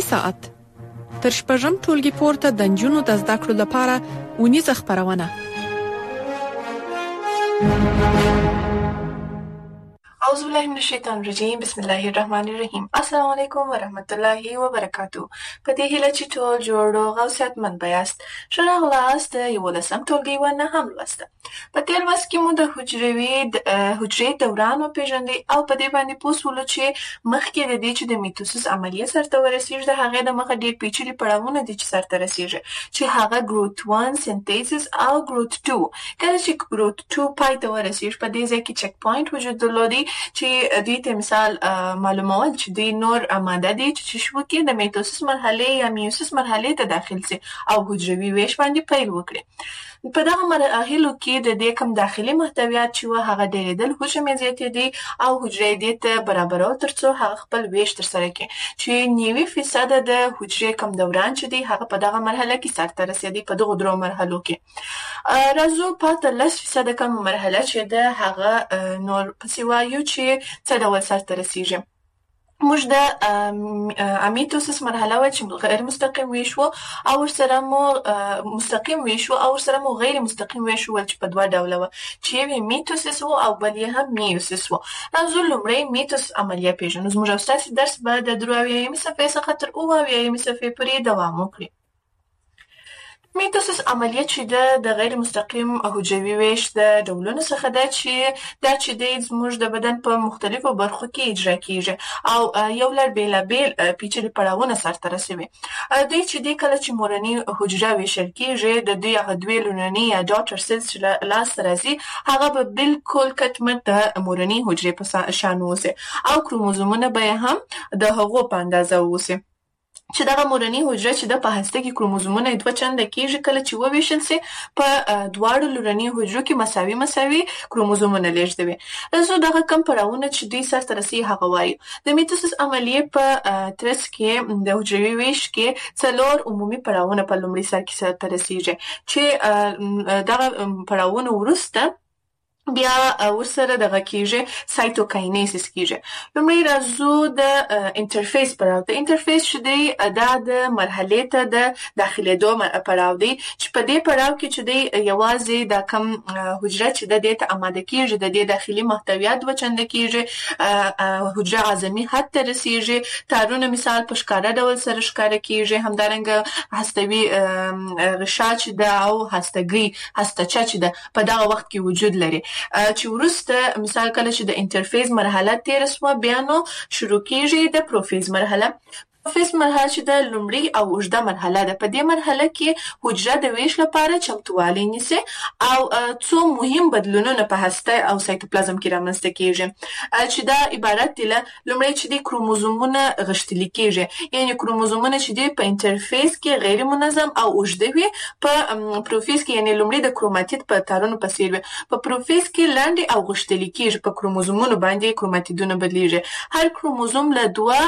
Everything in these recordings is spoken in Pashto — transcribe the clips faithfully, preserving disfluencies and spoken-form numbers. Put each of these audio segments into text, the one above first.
ساعت تر شپږم ټولګي پورته د نجونو د زده کړو لپاره ونیزه خپرونه. اعوذ بالله من الشیطان الرجیم. بسم الله الرحمن الرحیم. السلام علیکم ورحمت الله وبرکاتو. په دې هیله چې ټول جوړ او صحتمند بیاست. ښه راغلاست د یولسم ټولګي و نهم لوست. په تېر لوست کې مو د حجروي حجرې دوران وپېژندی او په دې باندې پوه شولو چې مخکې د دې چې د میتوسیس عملیه سرته ورسېږي د هغې د مخه ډېر پیچلي پړاوونه دي چې سرته رسېږي چې هغه ګروت ون سنتیسیس او ګروت ټو. کله چې ګروت ټو پای ته ورسېږي په دې ځای کې چک پوینټ وجود درلودي چې دوی ته مثال معلومول چې دوی نور آماده دي چې شو کې د میتوسیس مرحله یا میوسیس مرحله ته داخل شي او حجروي ویش باندې پیل وکړي. په دغه مراحلو کې د دې کوم داخلي محتویات چې و هغه ډېرېدل حجم یې زیاتېدی او حجرې دې ته برابرول ترڅو هغه خپل ویش ترسره کړي چې نوي فیصده د حجرې کوم دوران چې دی هغه په دغه مرحله کې سرته رسېدی. په دغو درو مرحلو کې راځو پاته لس فیصده کوم مرحله چې د هغه نور پسې وایو چې څه ډول سرته رسېږي. موږ د امیتوسیس مرحله و چې غیر مستقیم ویش و او ورسره مو مستقیم ویش و او ورسره مو غیر مستقیم ویش و چې په دوه ډوله و چې یو یې میتوسیس و او بل یې هم میوسیس و. راځو لومړی میتوسیس عملیه پېژنو. زموږ او ستاسې درس به د درې اویایمې صفحې څخه تر اووه اویایمې صفحې پورې دوام وکړي. میتوسیس عملیه چې ده د غیر مستقیم حجروي ویش د ډولونو څخه ده چې دا چې دی زموږ د بدن په مختلفو برخو کې اجرا کیږي او یو لړ بېلابېل پیچلي پړاوونه سرته رسوي. دوی چې دی کله چې مورنۍ حجره ویشل کیږي د دوی هغه دوې لومړني یا ډاټر سیلز چې لاسته راځي هغه به بالکل کټمټ د مورنۍ حجرې په شان اوسي او کروموزومونه به یې هم د هغو په اندازه اوسي چې دغه مورنۍ حجره چې د په هسته کې کروموزومونه دوه چنده کېږي کله چې وویشل سي په دواړو لومړني حجرو کې مساوي مساوي کروموزومونه لېږدوي. راځو دغه کوم پړاوونه چې دوی سرته رسوي هغه وایو. د میتوسیس عملیې په ترڅ کې د حجروي ویش کې څلور عمومي پړاوونه په لومړي سر کې سرته رسېږي چې دغه پړاوونه وروسته بیا ورسره دغه کېږي سایتوکاینیسیس کېږي. لومړی راځو د انټرفیس پړاو. د انټرفیس چې دی دا د مرحلې ته د داخلېدو پړاو دی چې په دې پړاو کې چې دی یوازې دا کم حجره چې د دې ته آماده کېږي د دې داخلي محتویات دوه چنده کېږي حجره عظمي حد ته رسېږي تارونه مثال په ښکاره ډول سره ښکاره کېږي همدارنګه هستوي غشا چې ده او هستګي هستچه چې ده په دغه وخت کې وجود لري چې وروسته مثال کله چې د انټرفیز مرحله تېره شوه بیا نو شروع کېږي د پروفیز مرحله. پروفیز مرحله چې د لومړۍ او اوږده مرحله ده. په دې مرحله کې حجره د ویش لپاره چمتووالی نیسي او څو مهم بدلونونه په هسته او سایتوپلازم کې رامنځته کېږي چې دا عبارت دی له لومړی چې د کروموزومونه غښتلي کېږي یعنې کروموزومونه چې دی په انټرفیز کې غیر منظم او اوږده وي په پروفیز کې یعنې لومړی د کروماتید په تارونو په څېر وي په پروفیز کې لاندې او غښتلي کېږي په کروموزومونو باندې کروماتیدونه بدلیږي. هر کروموزوم له دوه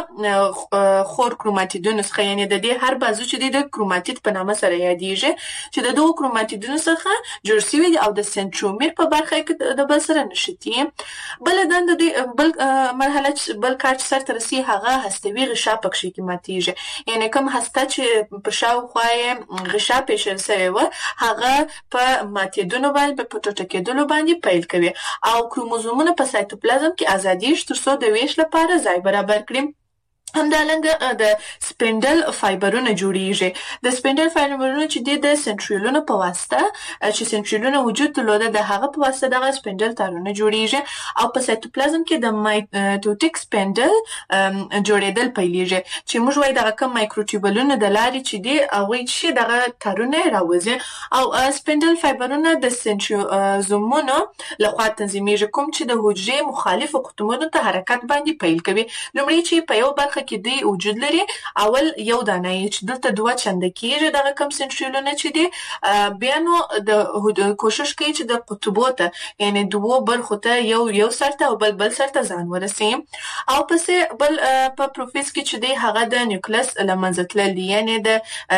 خور کروماتیدونو څخه یعنې د دې هر بازو چې دی د کروماتید په نامه سره یادېږي چې د دغو کروماتیدونو څخه جوړ شوي دي او د سنټرومیر په برخه کې د بل سره نښتي. بله دنده دوی بل مرحله بل کار چې سرته رسي هغه هستوي غشا پکښې کې ماتېږي یعنې کوم هسته چې په شاوخوا یې غشا پېښل سوې وه هغه په ماتېدلو باندې په ټوټه کېدلو باندې پیل کوي او کروموزومونه په سایتوپلازم کې ازادېږي تر څو د ویش لپاره ځای برابر کړي. همدارنګه د سپینډل فایبرونه جوړیږي. د سپینډل فایبرونه چې د سنټریولونو په واسطه چې سنټریولونه وجود درلوده د هغه په واسطه دغه سپینډل تارونه جوړیږي او په سایتوپلازم کې د مایټوټیک سپینډل جوړېدل پیلېږي چې موږ وایو دغه کوم مایکروټیوبلونه د لارې چې دي هغوی چې دغه تارونه راوځي او سپینډل فایبرونه د سنټریوزومونو لخوا تنظیمیږي کوم چې د حجرې مخالفو قطبونو ته حرکت باندې پیل کوي. لومړی چې په یو برخه کې دی وجود لري اول یو دانه چې دلته دوه چنده کېږي دغه کوم سنټریولونه چې دي بیا نو د کوشش کوي چې د قطبو ته یعنې دوو برخو ته یو یو سر ته او بل بل سر ته ځان ورسوي او پسې بل په پروفیز کې چې دی هغه د نیوکلس له منځه تلل دي یعنې د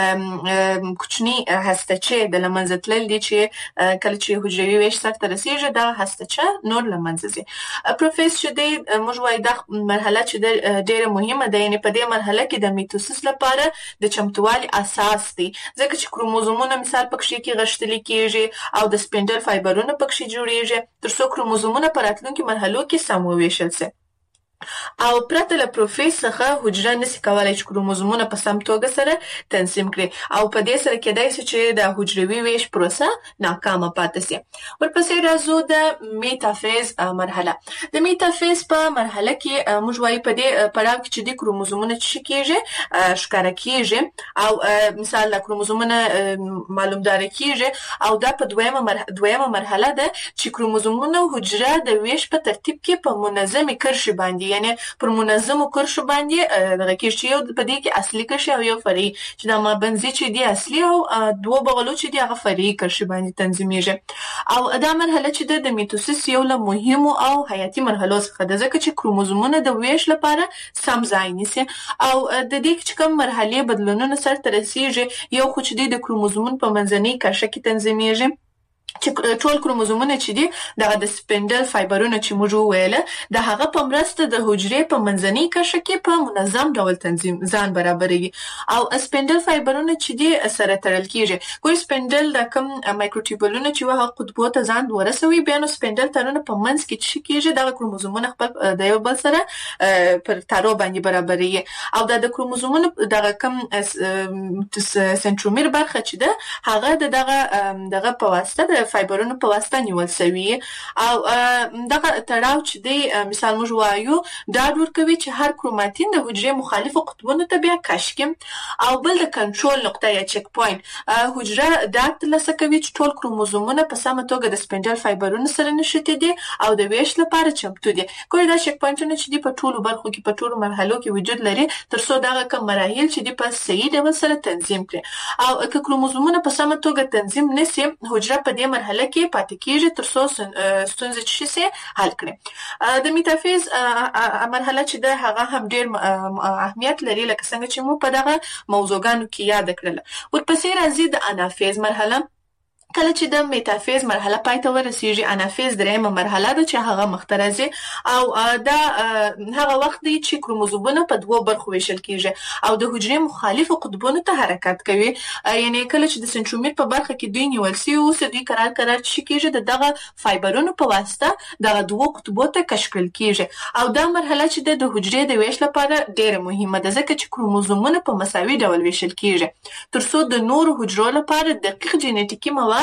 کوچني هستچې د له منځه تلل دي چې کله چې حجروي ویش سرته رسېږي دغه هستچه نور له منځه ځي. پروفیز چې دی موږ وایو دا مرحله چې ډېره مهمه ده، یعنې په دې مرحله کې د میتوسیس لپاره د چمتووالي اساس دی، ځکه چې کروموزومونه مثال پکښې کې غښتلي کېږي او د سپینډل فایبرونه پکښې جوړېږي تر څو کروموزومونه په راتلونکي مرحلو کې سم وویشل سي. او پرته له پروفیز څخه حجره نسي کولای چې کروموزومونه په سم توګه سره تنظیم کړي او په دې سره کېدای سي چې د حجروي ویش پروسه ناکامه پاتې سي. ورپسې راځو د میتافیز مرحله. د میتافیز په مرحله کې موږ وایو په دې پړاو کې چې د کروموزومونه څه کېږي ښکاره کېږي او مثال د کروموزومونه معلومداره کېږي او دا په دویمه مرحله دویمه مرحله ده چې کروموزومونه حجره د ویش په ترتیب کې په منظمې کرښې باندې یعنی پر منظمو کرښو باندې دغه کېږي چې یو په دې کې اصلي کرښې او یو فرعي چې دا مابنځي چې دي اصلي او دوه بغلو چې دي هغه فرعي کرښې باندې تنظیمیږي. او دا مرحله چې ده د میتوسیس یو له مهمو او حیاتي مرحلو څخه ده ځکه چې کروموزومونه د ویش لپاره سم ځای نیسي او د دې چې کوم مرحلې بدلونونه سرته رسیږي یو خو چې دی د کروموزومونو په منځنۍ کرښه کې تنظیمیږي چې ټول کروموزومونه چې دي دغه د سپینډل فایبرونه چې موږ وویله د هغه په مرسته د حجرې په منځنۍ کرښه کې په منظم ډول تنظیم ځان برابروي او سپینډل فایبرونه چې دي سره تړل کېږي. ګویا سپینډل د کوم مایکروټیوبولونه چې وه هغه قطبو ته ځان ورسوي بیا نو سپینډل تارونه په منځ کې څه کېږي دغه کروموزومونه خپل د یو بل سره پر تارو باندې برابروي او دا د کروموزومونو دغه کوم سنټرومیر برخه چې ده هغه د دغه دغه په واسطه د فایبرونو په واسطه نیول شوی او دغه تړاو چې دی مثال موږ وایو دا ورکوي چې هر کروماتین د حجرې مخالفو قطبونو ته بیا کشف کړي او بل د کنټرول نقطه یا چک پوینټ حجره دا ترلاسه کوي چې ټول کروموزومونه په سمه توګه د سپینډل فایبرونو سره نښتي دي او د ویش لپاره چمتو دي. ګویا دا چک پوینټونه چې دي په ټولو برخو کې په ټولو مرحلو کې وجود لري تر څو دغه کوم مراحل چې دي په صحیح ډول سره تنظیم کړي او که کروموزومونه په سمه توګه تنظیم نشي حجره په دې مرحله کې پاتې کېږي تر څو ستونزې چې شي حل کړي. د میتافیز مرحله چې ده هغه هم ډېر اهمیت لري لکه څنګه چې مو په دغه موضوعګانو کې یاد کړله. ورپسې راځي د انافیز مرحله. کله چې د میتافیز مرحله پای ته ورسیږي انافیز درېیمه مرحله ده چې هغه مخته راځي او دا هغه وخت دی چې کروموزومونه په دوو برخو ویشل کېږي او د حجرې مخالفو قطبونو ته حرکت کوي یعنی کله چې د سنټرومیر په برخه کې دوی نیول سوي اوسه دوی قرار قرار څه کېږي د دغه فایبرونو په واسطه دغه دوو قطبو ته کشف کړل کېږي او دا مرحله چې ده د حجرې د ویش لپاره ډېره مهمه ده ځکه چې کروموزومونه په مساوي ډول ویشل کېږي تر څو د نورو حجرو لپاره دقیق جینیټیکي مواد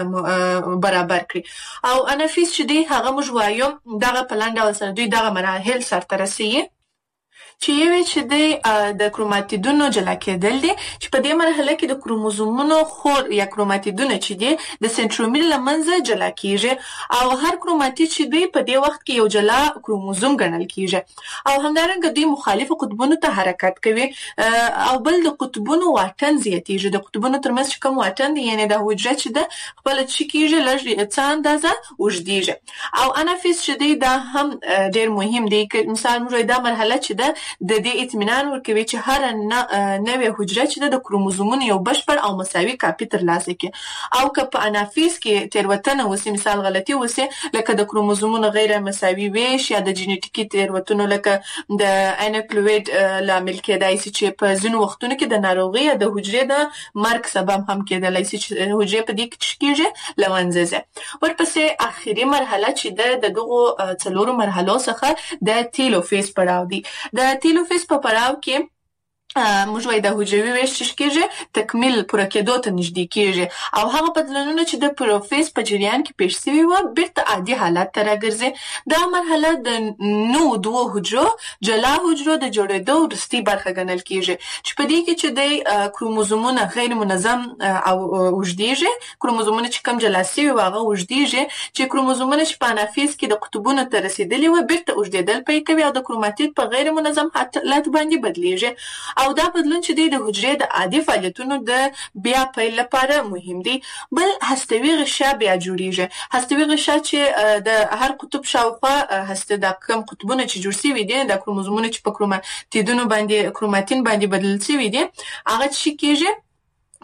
برابر کړي او انافیز چې دی هغه موږ وایو دغه په لاندې ډول سره دوی دغه مراحل سرته رسوي چې یو چې د د کروماتیدونو جلا کېدل دي چې په دې مرحله کې د کروموزومونو خور یا کروماتیدونه چې دي د سنټرومیر له منځه جلا کېږي او هر کروماتید چې دوی په دې وخت کې یو جلا کروموزوم ګڼل کېږي او همدارنګه دوی مخالفو قطبونو ته حرکت کوي او بل د قطبونو واټن زیاتېږي. د قطبونو ترمنځ چې کوم واټن دی یعنې د حجره چې ده خپله څه کېږي لږ څه اندازه اوږدېږي او انافیز چې دی دا هم ډېر مهم دی. مثال موږ دا مرحله چې ده د دې اطمینان ورکوي چې هر نوې حجره چې د کروموزومونو یو بشپړ او مساوي کاپي ترلاسه کړي او که په انافیز کې تېروتنه وسي مثال غلطي وسي لکه د کروموزومونو غیر مساوي ویش یا د جینیټیکي تېروتنو لکه د انکلویډ لامل کېدای سي چې په ځینو وختونو کې د ناروغۍ یا د حجرې د مرګ سبب هم کېدلی سي چې حجرې په دې کې څه کېږي له منځه ځي. ورپسې اخري مرحله چې ده د دغو څلورو مرحلو څخه د تیلوفیز پړاو دی. د تیلوفیز په پړاو کې موږ وایو د حجروي ویش چې کېږي تکمیل پوره کېدو ته نږدې کېږي او هغه بدلونونه چې د پروفیز په جریان کې پیښ سوي وه بیرته عادي حالت ته راګرځي. دا مرحله د نوو دوو حجرو جلا حجرو د جوړېدو وروستۍ برخه ګڼل کېږي چې په دې کې چې دی کروموزومونه غیر منظم او اوږدېږي کروموزومونه چې کوم جلا سوي وه هغه اوږدېږي چې کروموزومونه چې په انافیز کې د قطبونو ته رسېدلي وه بیرته اوږدېدل پیل کوي او د کروماتید په غیر منظم حالت باندې بدلېږي او دا بدلون چې دی د حجرې د عادي فعالیتونو د بیا پیل لپاره مهم دی. بل هستوي غشا بیا جوړیږي. هستوي غشا چې د هر قطب شاوخوا هسته د کوم قطبونه چې جوړ شوي دي د کروموزومونو چې په کروماتیدونو باندې کروماتین باندې بدل شوي دي هغه څه کېږي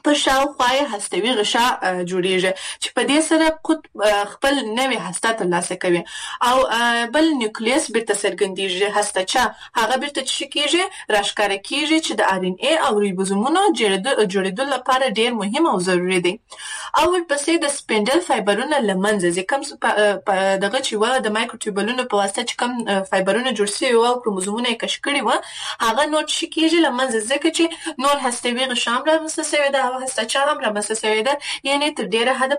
په شاوخوا یې هستوي غشا جوړیږي چې په دې سره قطب خپل نوې هسته ترلاسه کوي او بل نیوکلیس بیرته څرګندیږي. هسته چې هغه بیرته چې کیږي راښکاره کیږي چې د آر ان اے او ریبوزومونو جوړېدو لپاره ډیر مهم او ضروري دی. او ورپسې د سپینډل فایبرونه له منځه ځي. کوم دغه چې و د مایکروټیوبولونو په واسطه چې کوم فایبرونه جوړ شوي وو او کروموزومونه یې کش کړي وو هغه نور چې کیږي له منځه ځکه چې نور هستوي غشا هم رامنځته شوې ده او هسته چا هم رامنځته شوې ده، یعنې تر ډېره حده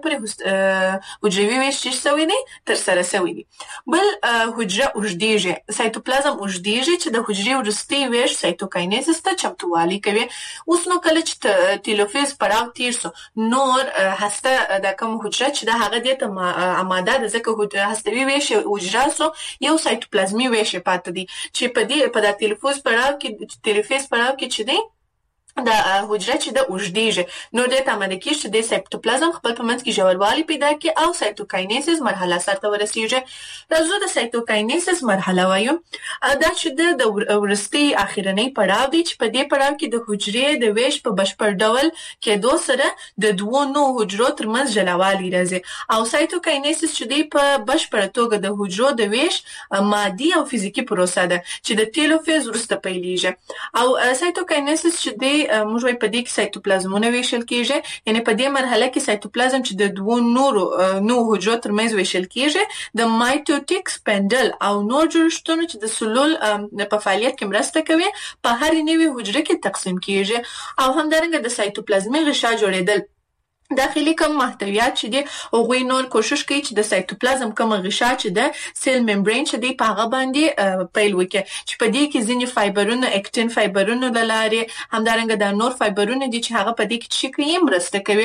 پورې حجروي ویش چې شوی دی ترسره شوی دی. بل حجره اوږدېږي، سایتوپلازم اوږدېږي چې د حجرې وروستی ویش سایتوکاینیزس ته چمتووالی کوي. اوس نو کله چې تیلوفیز پړاو تیر سو نور هسته د کوم حجره چې د هغه دې ته آماده ده ځکه هستوي ویش حجره سو یو سایتوپلازمي ویش پاتې دی چې په دې په د تیلوفیز پړاو کې تیلوفیز پړاو کې چې دی د حجره چې د اوږدېږي نو دې ته آماده کېږي چې د سایتوپلازم خپل په منځ کې ژوروالی پیدا کړي او سایتوکاینیسس مرحله سرته ورسېږي. راځو د سایتوکاینیسس مرحله وایو. دا چې د وروستي اخرنۍ پړاو دی چې په دې پړاو کې د حجرې د ویش په بشپړ ډول کېدو سره د دوو نوو حجرو ترمنځ جلاوالی راځي او سایتوکاینیسس چې دی په بشپړه توګه د حجرو د ویش مادي او فزیکي پروسه ده چې د تیلوفیز وروسته پیلېږي. او سایتوکاینیسس چې دی موږ وایو په دې کې سایتوپلازمونه ویشل کېږي، یعنې په دې مرحله کې سایتوپلازم چې د دوو نورو نوو حجرو ترمنځ ویشل کېږي د مایټوټیک سپینډل او نور جوړښتونو چې د سلول په فعالیت کې مرسته کوي په هرې نوې حجره کې تقسیم کېږي. او همدارنګه د سایتوپلازمي غشا جوړېدل داخلي کوم محتویات چې دي هغوی نور کوشش کوي چې د سایتوپلازم کوم غشا چې د سیل ممبرین چې دی په هغه باندې پیل وکړي چې په دې کې ځینې فایبرونه اکټین فایبرونه له لارې همدارنګه د نور فایبرونه دي چې هغه په دې کې چې کوي مرسته کوي.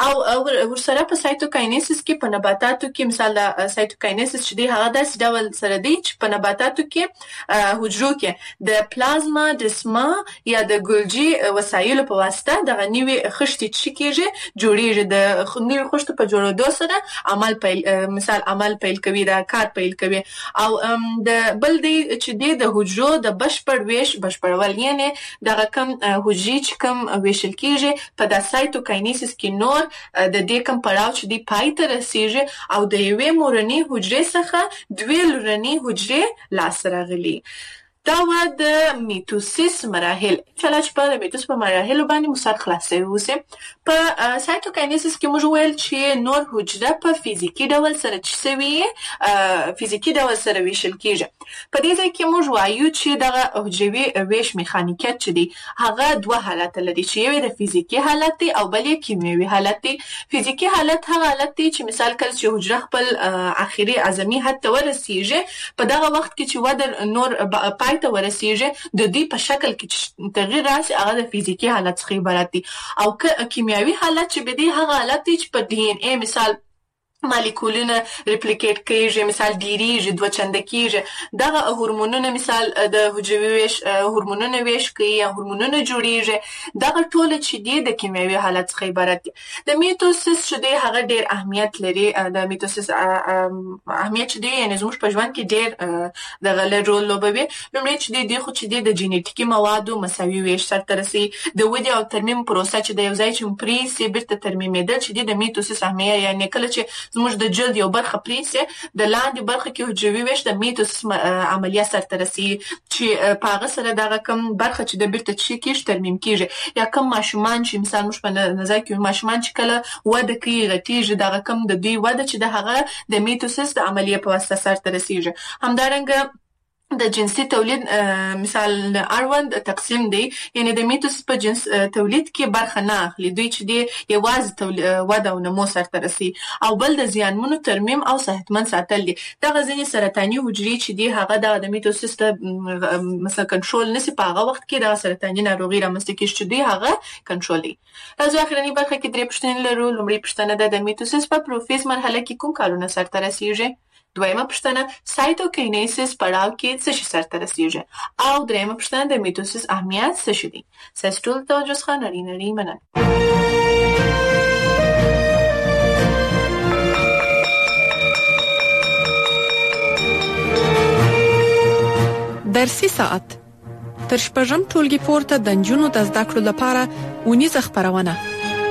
او ورسره په سایتوکاینیسس کې په نباتاتو کې مثال د سایتوکاینیسس چې دی هغه داسې ډول سره دی چې په نباتاتو کې حجرو کې د پلازما ډسما یا د ګولجي وسایلو په واسطه دغه نوې خښتې چې کېږي جوړېږي د نوې خښتو په جوړېدو سره عمل پیل مثال عمل پیل کوي دا کار پیل کوي. او د بل دی چې دی د حجرو د بشپړ ویش بشپړول یعنې دغه کم حجرې چې کم ویشل کېږي په د سایتوکاینیسس کې نور د دې کم پړاو چې دی پای ته رسېږي او د یوې مورنۍ حجرې څخه دوې لورنۍ حجرې لاسته راغلي. دا و د میتوسیس مراحل. انشاءالله چې په د میتوس په مراحلو باندې مو سر خلاص شوی اوسې. په سایتوکاینیسس کې موږ ویل چې نور حجره په فزیکي ډول سره چې سوي فزیکي ډول سره ویشل کېږي. په دې ځای کې موږ وایو چې دغه حجروي ویش میخانیکیت چې دی هغه دوه حالت لري چې یو د فزیکي حالت دی او بل یې کیمیاوي حالت دی. فزیکي حالت هغه حالت دی چې مثال کله چې حجره خپل اخري اعظمي حد ته ورسېږي په دغه وخت کې چې وده نور پای ته ورسېږي د دې په شکل کې تغییر راشي هغه د فزیکي حالت څخه عبارت دی. او کیمیاوي حالت چې به دی هغه حالت دی چې په ډي ان اے مثال مالیکولونه ریپلیکیټ کېږي مثال ډیریږي دوه چنده کېږي دغه هورمونونه مثال د حجروي ویش هورمونونه ویش کوي یا هورمونونه جوړیږي دغه ټول چې دی د کیمیاوي حالت څخه عبارت دي. د میتوسیس چې دی هغه ډیر اهمیت لري. د میتوسیس اهمیت چې دی یعنې زموږ په ژوند کې ډیر دغه له رول لوبوي. لومړی چې دی دی خو چې دی د جینیټیکي موادو مساوي ویش سرته رسي. د ودې او ترمیم پروسه چې د یو ځای چې پرې سي بیرته ترمیمېدل چې دی د میتوسیس اهمیت یعنې کله چې زموږ د جلد یو برخه پرېسي د لاندې برخه کې حجروي ویش د میتوسیس عملیه سرته رسي چې په هغه سره دغه کم برخه چې د بیرته چې کېږي ترمیم کېږي. یا کم ماشومان چې مثال موږ په نظر کې ماشومان چې کله وده کوي غټېږي دغه کم د دوی وده چې د هغه د میتوسیس د عملیه په واسطه سرته رسېږي. همدارنګه د جنسي تولید مثال اړوند تقسیم دی یعنې د میتوسیس په جنس تولید کې برخه نه اخلي دوی چې دی یوازې وده او نمو سرته رسي. او بل د زیانمنو ترمیم او صحتمند ساتل دي. دغه ځینې سرطاني حجرې چې دی هغه دغه د میتوسیس ته مثلا کنټرول نشي په هغه وخت کې دغه سرطاني ناروغي رامنځته کېږي چې دوی هغه کنټرول دي. راځو اخرنۍ برخه کې درې پوښتنې لرو. لومړۍ پوښتنه ده د میتوسیس په پروفیز مرحله کې کوم کارونه سرته رسېږي؟ دویمه پوښتنه سایتوکاینیسس پړاو کې څه شي سرته رسېږي؟ او دریمه پوښتنه د میتوسیس اهمیت څه شي دی؟ ستاسو ټولو ته توجه څخه نړۍ نړۍ مننه. درسي ساعت تر شپږم ټولګي پورته د نجونو د زده کړو لپاره اونیزه خپرونه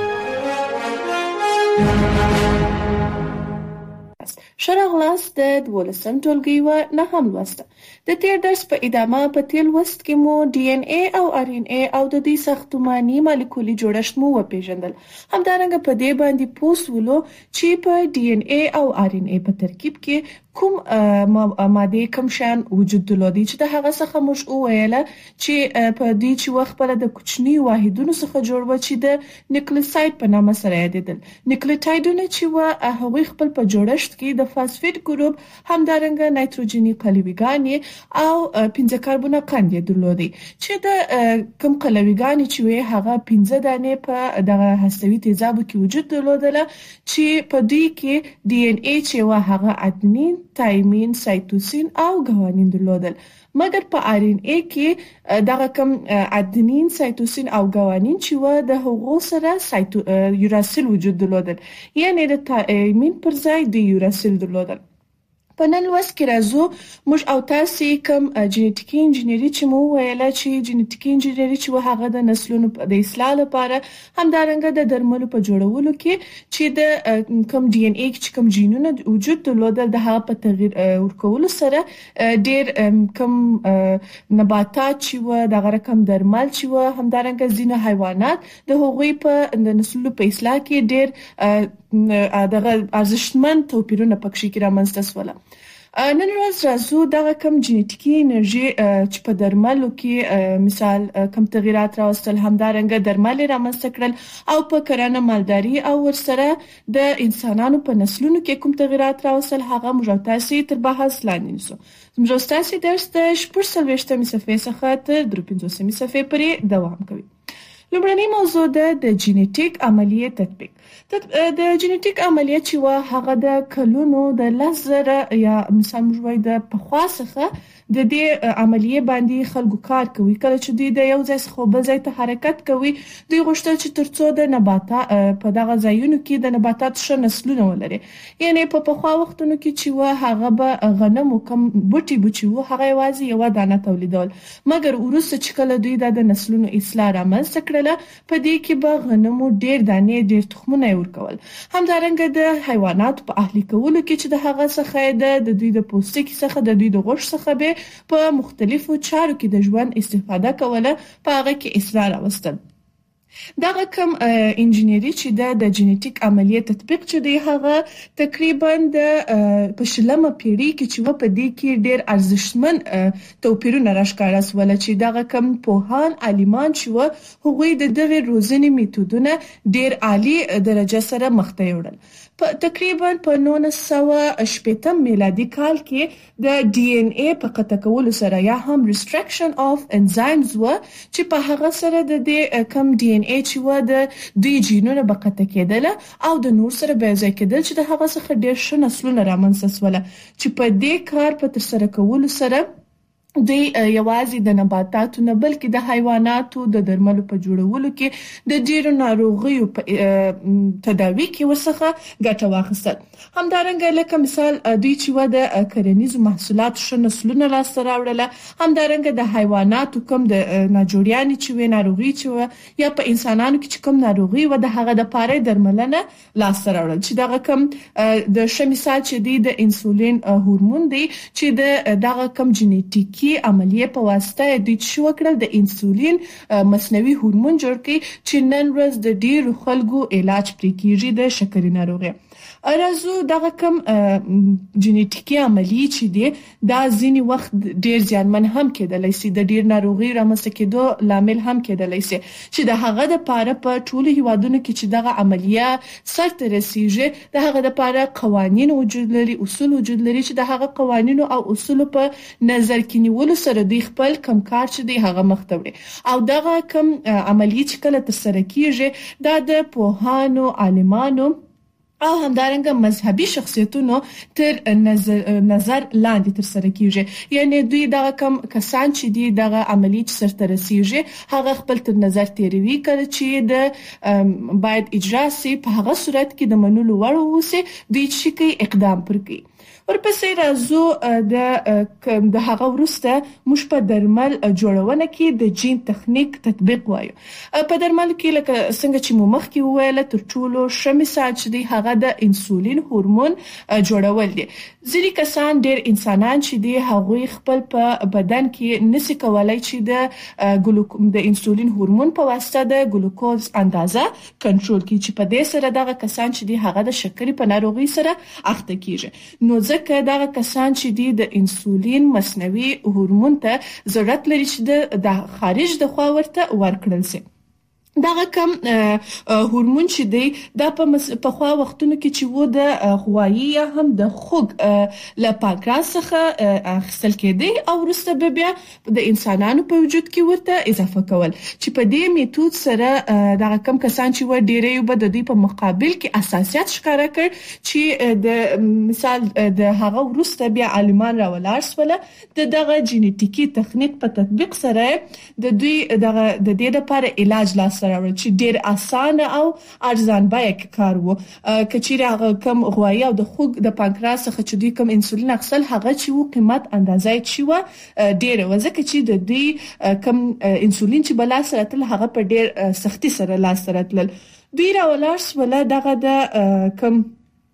ښه راغلاست د دولسم ټولګي و نهم لوست. د تیر درس په ادامه په تیر لوست کې مو ډي ان اي او ار ان اي او د دې ساختماني مالیکولي جوړښت مو وپیژندل. همدارنګه په دې باندې پوسټ ولو چې په ډي ان اي او ار ان اي په ترکیب کې کوم ماده کوم شان وجود درلودي چې د هغه څخه موږ وویله چې په دې چې وخت په د کوچنی واحدونو څخه جوړ و چې د نیوکلیوساید په نامه سره یادېدل. نیوکلیوټایډونه چې و هغوی خپل په جوړښت کې د فاسفیټ ګروپ همدارنګه نایتروجني قلویګانې او پنځه کاربونه قند درلودي چې د کوم قلویګانې چې وي هغه پنځه دانې په دغه هستوي تیزابو کې وجود درلودله چې په دې کې ډي ان اي چې و هغه ادنین، تایمین، سایتوسین او ګوانین درلودل. مګر په ار ان اي کې دغه کوم ادنین، سایتوسین او ګوانین چې و د هغو سره سایتو یوراسیل وجود درلودل، یعنی د تایمین پر ځای د یوراسیل درلودل. په نن لوست کې راځو موږ او تاسو کوم جینټیکي انجینری چې مو ویله چې جینټیکي انجینری چې هغه د نسلونو د اصلاح لپاره همدارنګه د درملو په جوړولو کې چې د کوم ډي ان اي چې کوم جینونه وجود درلودل د هغه په تغییر ورکولو سره ډیر کوم نباتات چې و دغه رقم درمل چې و همدارنګه ځینې حیوانات د هغوی په د نسلونو په اصلاح کې ډیر دغه ارزښتمن توپیرونه پکې کې رامنځته شول. نن ورځ راځو دغه کم جینټیکي انرژي چې په درملو کې مثال کم تغیرات راوستل، همدارنګه درمل رامنځته کړل او په کرنه، مالداري او ورسره د انسانانو په نسلونو کې کوم تغیرات راوستل هغه موږ تاسو تر بحث لاندې نیسو. موږ تاسو درس د شپږ څلوېښتمې صفحې څخه تر درې پنځوسمې صفحې پورې دوام کوي. لومړنۍ موضوع ده د جینټیک عملیې تطبیق. د جینټیک عملیه چې و هغه د کلونو د لس زره یا مثال موږ وایو د پخوا څخه د دې عملیې باندې خلکو کار کوي. کله چې دوی د یو ځای څخه بل ځای ته حرکت کوي، دوی غوښتل چې ترڅو د نباتات په دغه ځایونو کې د نباتات ښه نسلونه ولري. یعنی په پخوا وختونو کې چې و هغه به غنم او کم بوټي بوټي و هغه یوازې یو دانه تولیدول، مګر وروسته چې کله دوی د نسلونو اصلاح رامنځته کړله په دې کې به غنم ډیر دانې ډیر تخمونه ورکول. همدارنګه د حیواناتو په اهلي کولو کې چې د هغه څخه د دوی د پوستکي څخه د دوی د غوښ څخه به په مختلفو چارو کې د ژوند استفاده کوله، په هغه کې اصلاح راوستل. دغه کوم انجینری چې د جینټیک عملیې تطبیق چې دی هغه تقریبا د په شلمه پیړۍ کې چې و په دې کې ډیر ارزښتمن توپیرونه راښکاره سول چې دغه کوم پوهان عالمان چې و هغوی د دغه روزنې میتودونه ډیر عالی درجه سره مخ ته یوړل. په تقریبا په نولس سوه شپږم میلادي کال کې د ډي ان اي په قطع کولو سره یا هم ریستریکشن اف انزایمز و چې په هغه سره د دې کم ډي ان اي چې و د دوی جینونه په قطع کېدل او د نور سره به ځای کېدل چې د هغه څخه ډیر ښه نسلونه رامنځته شول چې په دې کار په تر سره کولو سره دوی یوازې د نباتاتو نه بلکې د حیواناتو د درملو په جوړولو کې د ډیرو ناروغیو په تداوی کې ورڅخه ګټه واخیستل. همدارنګه لکه مثال دوی چې و د کرنیزو محصولاتو ښه نسلونه لاسته راوړل، همدارنګه د حیواناتو کوم د ناجوړیانې چې و ناروغي چې و یا په انسانانو کې چې کوم ناروغي و د هغه د پاره درملنه لاسته راوړل چې دغه کوم د ښه مثال چې دی د انسولین هورمون دی چې د دغه کوم جینټیک کی عملیه په واسطه د شو کړل د انسولین مصنوعي هورمون جوړ کړي چې نن ورځ د ډیرو خلکو علاج پرې کیږي د شکرې ناروغي. ارزو دغه کوم جینټیکي عملیه چې دی دا ځینی وخت ډیر ځانمن هم کېدلی سي، د ډیر ناروغي رامنځته کېدو لامل هم کېدلی سي چې د هغه د پاره په ټولو هیوادونو کې چې دغه عملیه سرته رسیږي د هغه د پاره قوانین وجود لري، اصول وجود لري چې د هغه قوانینو او اصول په نظر کې نیولو سره د خپل کم کار چې دی هغه مخ ته وړي او دغه کوم عملیه چې کله تر سره کیږي دا د پوهانو، عالمانو او همدارنګه مذهبي شخصیتونو تر نظر, نظر لاندې تر سره کیږي. یعنی دوی دغه کم کسان چې دي دغه عملی چې سرته رسیږي هغه خپل تر نظر تیروي کړي چې د باید اجرا سي په هغه صورت کې د منلو وړ اوسي دوی چې کوي اقدام پر کوي. ورپسې راځو د د هغه وروسته موږ په درمل جوړونه کې د جین تخنیک تطبیق وایو. په درمل کې لکه څنګه چې مو مخکې وویل تر ټولو ښه مثال چې دی هغه د انسولین هورمون جوړول دي. ځینې کسان ډېر انسانان چې دي هغوی خپل په بدن کې نشي کولای چې د ګلوکوز د انسولین هورمون په واسطه د ګلوکوز اندازه کنټرول کړي چې په دې سره دغه کسان چې دي هغه د شکرې په ناروغي سره اخته کیږي. نو ځکه دغه کسان چې دي د انسولین مصنوعي هورمون ته ضرورت لري چې د خارج د خوا ورته ورکړل شي. دغه کم هورمون چې دی دا په خوا وختونو کې چې و د غوایي یا هم د خوګ له پانکراس څخه اخیستل کېدی او وروسته به بیا د انسانانو په وجود کې ورته اضافه کول چې په دې میتود سره دغه کم کسان چې و ډېری به د دوی په مقابل کې اساسیت ښکاره کړ چې د مثال د هغه وروسته بیا عالمان راولاړ سول د دغه جینیټیکي تخنیک په تطبیق سره د دوی دغه د دې لپاره علاج لاس سره چې ډېر اسانه او ارزان بیه کار وو. کچېرې هغه کم غوایي او د خوګ د پانکراس څخه چې دوی کم انسولین اخیستل هغه چې وو قیمت اندازه چې وو ډېره وه ځکه چې د دوی کم انسولین چې به لاس راتلل هغه په ډېر سختي سره لاس راتلل. دوی راولاړ سوله دغه د کم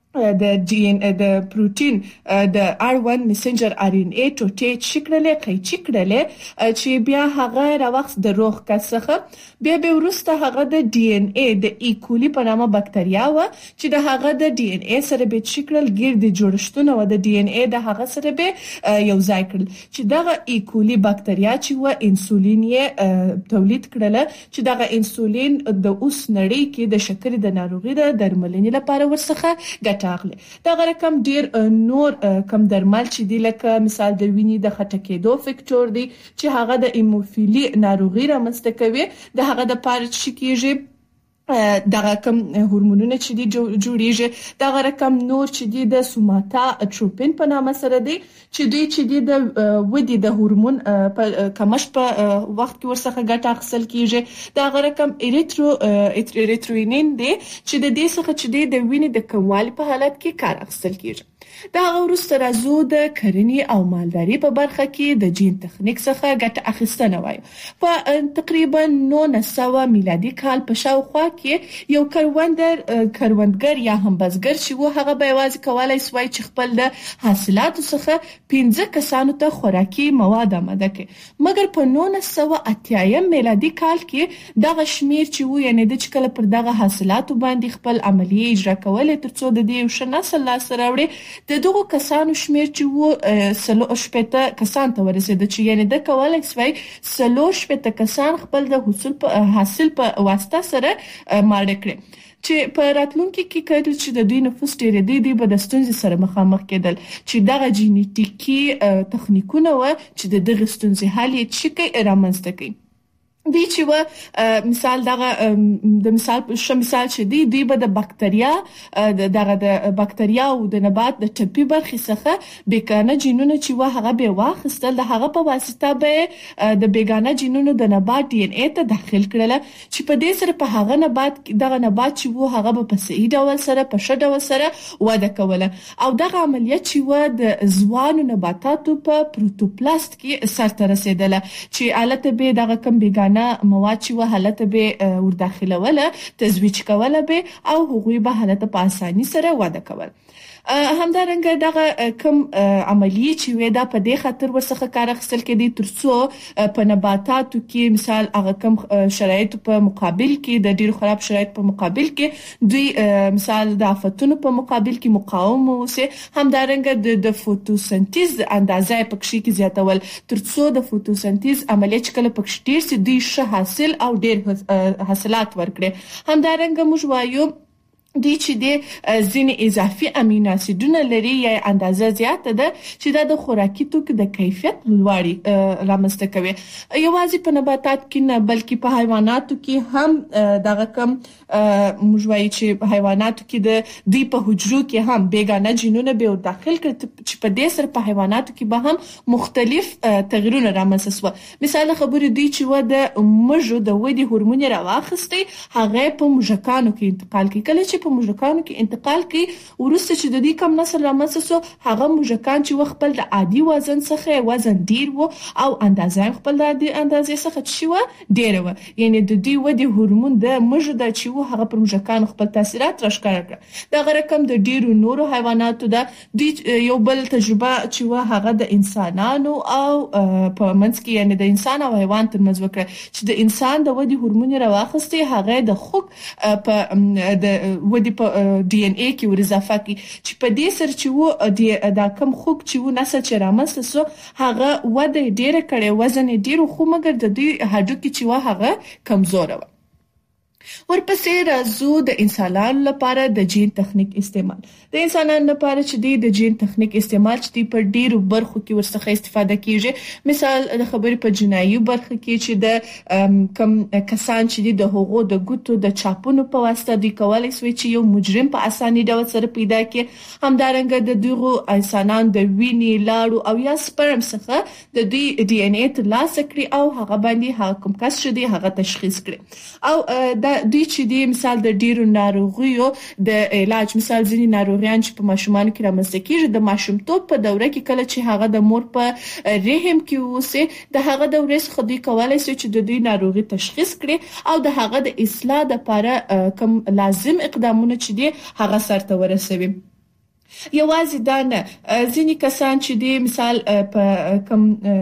د ډي ان د پروتین د آر ون میسنجر آر ان اي ټوټې چکړلې قیچي کړلې چې بیا هغه راوخت د روغ کس څخه بیا به ورسته هغه د ډي ان اي د ایکولی په نامه بکټریا و چې د هغه د ډي ان اي سره به چکړل ګرد جوړښتونه و د ډي ان اي د هغه سره به یو ځای کړل چې دغه ایکولی بکټریا چې و انسولین یې تولید کړل چې دغه انسولین د اوس نړۍ کې د شکرې د ناروغي د درملنې لپاره ورڅخه ګټه دا رقم ډیر نور کم درمل چې دی لکه مثال د وینې د خټه کېدو فکټور دی چې هغه د ایموفیلی ناروغي رامنځته کوي د هغه د پاره چې کیږي دغه کم هورمونونه چې دي جوړیږي دغه رقم نور چې دي د سوماتا ټروپین په نامه سره دي چې دوی چې دي د ودی د هورمون په کمښت په وخت کې ورڅخه ګټه اخیستل کیږي دغه رقم اریترو اریتروینین دي چې د دې څخه چې دي د وینې د کموالي په حالت کې کار اخیستل کیږي. دا وروسته راځو د کرنې او مالداري په برخه کې د جین تخنیک څخه ګټه اخیستنه وایو. په تقریبا نولس سوه میلادي کال په شاوخوا کې یو کروندګر کروندګر یا هم بزګر چې و هغه به یوازې کولای سوای چې خپل د حاصلاتو څخه پنځه کسانو ته خوراکي مواد آماده کړي مګر په نولس سوه اتیایم میلادي کال کې دغه شمیر چې و یعنی د چکل پر دغه حاصلاتو باندې خپل عملیه اجرا کولې ترڅو د دې یو ښه نسل لاسته راوړي د دغو کسانو شمیر چې و سلو شپېته کسان ته ورسېده چې یعنی د کولای سوای سلو شپېته کسان خپل د حاصل په حاصل په واسطه سره ماړه کړي چې په راتلونکي کې کله چې د دوی نفوس ډېرېدی دی به د ستونزې سره مخامخ کېدل چې دغه جینیټیکي تخنیکونه و چې د دغه ستونزې حل یې چې رامنځته کوي دی چې و مثال دغه د مثال ش مثال چې دی دوی به د بکټریا دغه د بکټریا او د نبات د ټپي برخې څخه بیگانه جینونه چې و هغه به واخیستل د هغه په واسطه به د بیگانه جینونو د نبات ډي ان اي ته داخل کړل چې په دې سره په هغه نبات دغه نبات چې و هغه په صحیح ډول سره په ښه ډول سره وده کوله او دغه عملیات چې و د ځوانو نباتاتو په پروتوپلاست کې سرته رسیدله چې البته به دغه کم بیگانه مواد چې و حالت به ورداخلوله تزویج کوله به او هغوی به حالت په اساني سره وده کول. همدارنګه دغه کم عملیه چې وې دا په دې خاطر ورڅخه کار اخیستل کېدی ترڅو په نباتاتو کې مثال هغه کم شرایط په مقابل کې د ډیر خراب شرایط په مقابل کې دوی مثال د آفتونو په مقابل کې مقاوم اوسه همدارنګه د فوتوسنتیز اندازه پکې کې زیاتول ترڅو د فوتوسنتیز عملیه چې کله پکې ډیر سي دوی ښه حاصل او ډیر حاصلات ورکړي. همدارنګه موږ وایو دی چې د ځینې اضافي امینو اسیدونه لري یا اندازه زیاته ده چې دا د خوراکي توکو د کیفیت لوړوالي رامنځته کوي. یوازې په نباتات کې نه بلکې په حیواناتو کې هم دغه کم موږ وایو چې په حیواناتو کې د دوی په حجرو کې هم بیگانه جینونه به داخل کړي چې په دې سره په حیواناتو کې به هم مختلف تغیرونه رامنځته شوه. مثال خبرې دی چې و د مږو د ودې هورمون راواخستي هغه په موږکانو کې انتقال کوي. کله چې په موږکانو کې انتقال کوي ورسته چې د دې کم نسل رامنځته شو هغه موږکان چې خپل د عادي وزن څخه وزن ډیر وو او اندازه خپل د عادي اندازې څخه چې و ډیر وو، یعنی د دې ودې هورمون د مږو د چې و هغه پر موږکانو خپل تاثیرات راښکاره کړ. دا رقم د ډیرو نورو حیواناتو د یو بل تجربه چې و هغه د انسانانو او په منځ کې یعنی د انسان او حیوان ترمنځ وکړه چې د انسان د ودې هورمون راواخستي هغه د خوک په د ودی په ډي ان اي کې ور اضافه کی چې په دې سر چې و دا کم خوک چې و نسل چې رامنځته سو هغه وده ډیره کړي وزن ډیرو خو مګر د دې هډوکي چې و هغه کمزور و. ورپسې راځو د انسانانو لپاره د جین تخنیک استعمال. د انسانانو لپاره چې د جین تخنیک استعمال چې په ډیرو برخو کې ورڅخه استفاده کیږي. مثال د خبرې په جنایي برخه کې چې د کم کسان چې د هغو د ګوتو د چاپونو په واسطه د کولای شي چې یو مجرم په اساني ډول سره پیدا کړي. همدارنګه د دغو انسانانو د وینې لاړو او یا سپرم څخه د دوی ډي ان اي ترلاسه کړي او هغه باندې هغه کوم کس چې دی هغه تشخیص کړي او د دوی چې دی مثال د ډیرو ناروغیو د علاج مثال ځینې ناروغیان چې په ماشومان کې رامنځته کیږي د ماشومتوب په دوره کې کله چې هغه د مور په رحم کې اوسي د هغه دورې څخه دوی کولای شي چې د دوی ناروغي تشخیص کړي او د هغه د اصلاح لپاره کوم لازم اقدامونه چې دی هغه سرته ورسوي. یوازې دا نه ځینې کسان چې دی مثال په کم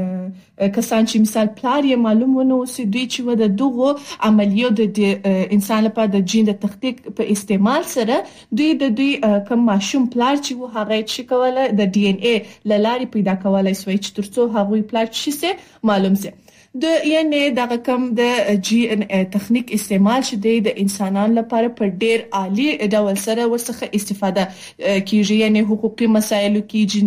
کسان چې مثال پلار یې معلوم ونه اوسي دوی چې و د دغو عملیو د انسان لپاره د جین د تخنیک په استعمال سره دوی د دوی کم ماشوم پلار چې و هغه چې کوله د ډي ان اي لارې پیدا کولای شي چې ترڅو هغه پلار چې سي معلوم سي. د یعنی دغه کم د جی ان تخنیک استعمال چې د انسانانو لپاره په ډیر عالی ډول سره ورڅخه استفاده کیږي. یعنی حقوقي مسایلو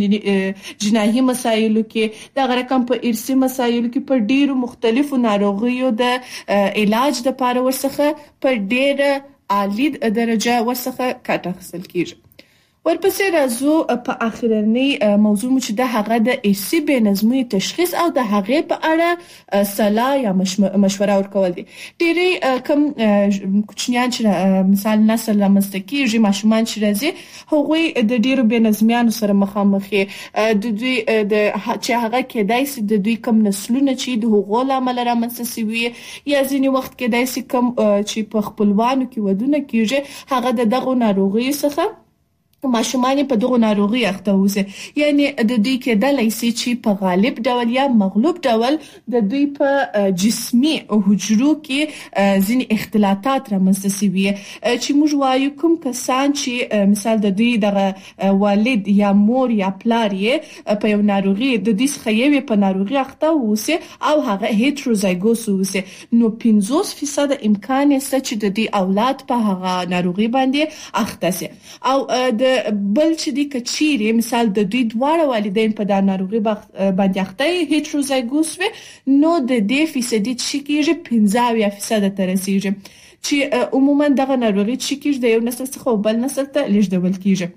کې جنایي مسایلو کې دغه رقم په ارثي مسایلو کې په ډیرو مختلفو ناروغیو د علاج لپاره ورڅخه په ډیر عالی درجه ورڅخه کار اخیستل کیږي. ورپسې راځو په اخرنی موضوع چې د هغه د ارثي بې نظمۍ تشخیص او د هغه په اړه صلاح یا مشوره ورکول دي. ډېری کم کوچنیان چې مثال نسل رامنځته کیږي ماشومان چې راځي هغوی د ډېرو بې نظمیانو سره مخامخ د دوی د چې هغه کېدای شي د دوی کم نسلونه چې د هغو له امله رامنځته شوي یا ځینې وخت کېدای شي کم چې په خپلوانو کې ودونه کیږي هغه د دغو ناروغیو څخه ماشومان په دغه ناروغي اخته وځي. یعنی د دوی کېدلای شي چې په غالب ډول یا مغلوب ډول د دوی په جسمي حجرو کې ځینې اختلالات رامنځته شوي چې موږ وایو کوم کسان چې مثال د دوی دغه والد یا مور یا پلار یې په یو ناروغي د دې څخه یو په ناروغي اخته وځي او هغه هیټروزایګوس وځي نو پنځوس فیصد امکان شته چې د دې اولاد په هغه ناروغي باندې اخته شي. او د بل چې دی کچيري مثال د دوی دواړه والدین په دا ناروغي باندې اخته هیټروزایګوس وي نو د دې فیصدي چې کېږي پنځه فیصد ته رسیږي چې عموما دغه ناروغي چې کېږي د یو نسل څخه بل نسل ته لیږدول کېږي.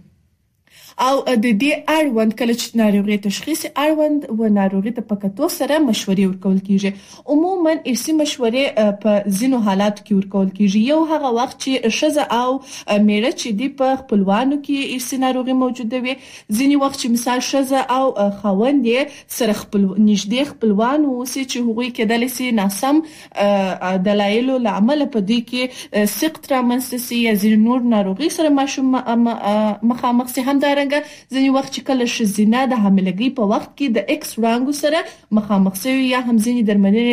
او د دې اړوند کله چې ناروغي تشخیص اړوند و ناروغي ته پکتو سره مشورې ورکول کیږي. عموما ارثي مشورې په ځینو حالاتو کې ورکول کیږي. یو هغه وخت چې ښځه او میړه چې دی په خپلوانو کې ارثي ناروغي موجوده وي ځینې وخت چې مثال ښځه او خاوند یې سره خپل نږدې خپلوان اوسي چې هغوی کېدلی شي ناسم دلایلو له امله په دې کې سقط رامنځته شي یا ځینې نور ناروغي سره ماشوم مخامخ شي. همدارنګه ځینې وخت چې کله ښځینه د حاملګۍ په وخت کې د ایکس وړانګو سره مخامخ شوي یا هم ځینې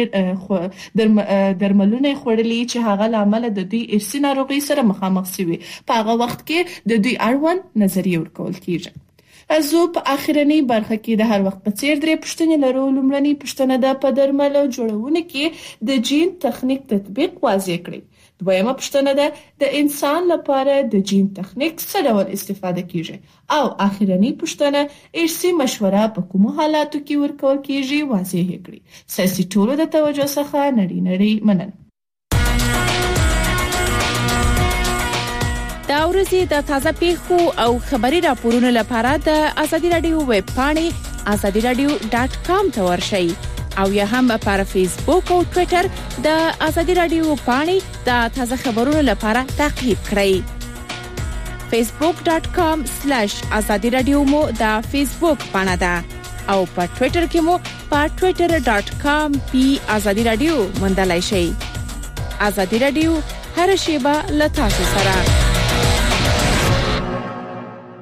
درملنې درملونه خوړلي چې هغه له امله د دوی ارثي ناروغۍ سره مخامخ شوي په هغه وخت کې د دوی اړوند نظریه ورکول کیږي. زه په اخرنی برخه کې د هر وخت په څیر درې پوښتنې لرو. لومړنۍ پوښتنه ده په درملو جوړونه کې د جین تخنیک تطبیق واضح کړئ. دویمه پوښتنه ده د انسان لپاره د جین تخنیک څه ډول استفاده کیږي او اخیرنی پوښتنه ارثي مشوره په کوم حالاتو کې ورکول کیږي واضح کړئ. ساسي ټولو د توجه څخه نړۍ نړۍ مننه. دا ورځې د تازه پیښو او خبري راپورونو لپاره د ازادي رادیو ویب پاڼې ازادي رادیو ډاټ کام ته ورشئ او یا هم پر فیسبوک او ټوئیټر د ازادي رادیو پاڼې د تازه خبرونو لپاره تعقیب کړئ. فیسبوک ډاټ کام سلیش ازادي رادیو مو د فیسبوک پاڼه ده او په ټوئیټر کې مو په ټوئیټر ډاټ کام پی ازادي رادیو موندلای شئ. ازادي رادیو هر شیبه له تاسو سره.